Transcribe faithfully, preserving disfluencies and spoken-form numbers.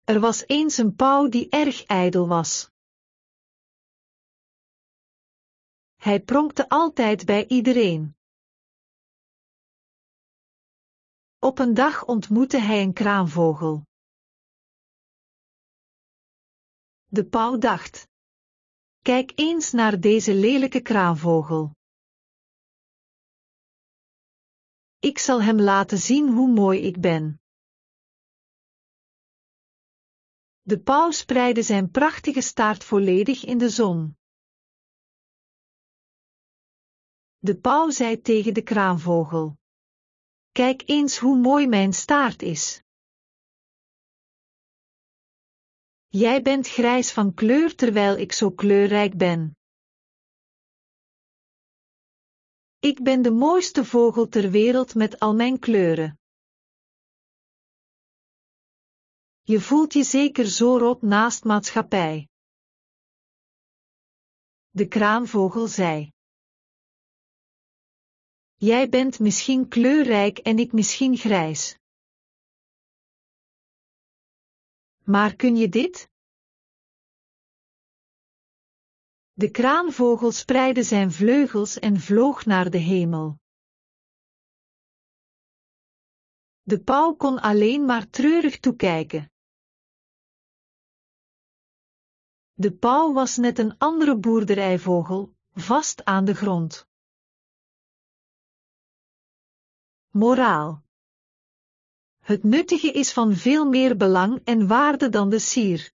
Er was eens een pauw die erg ijdel was. Hij pronkte altijd bij iedereen. Op een dag ontmoette hij een kraanvogel. De pauw dacht: kijk eens naar deze lelijke kraanvogel. Ik zal hem laten zien hoe mooi ik ben. De pauw spreidde zijn prachtige staart volledig in de zon. De pauw zei tegen de kraanvogel: kijk eens hoe mooi mijn staart is. Jij bent grijs van kleur terwijl ik zo kleurrijk ben. Ik ben de mooiste vogel ter wereld met al mijn kleuren. Je voelt je zeker zo rot naast maatschappij. De kraanvogel zei: jij bent misschien kleurrijk en ik misschien grijs. Maar kun je dit? De kraanvogel spreidde zijn vleugels en vloog naar de hemel. De pauw kon alleen maar treurig toekijken. De pauw was net een andere boerderijvogel, vast aan de grond. Moraal: het nuttige is van veel meer belang en waarde dan de sier.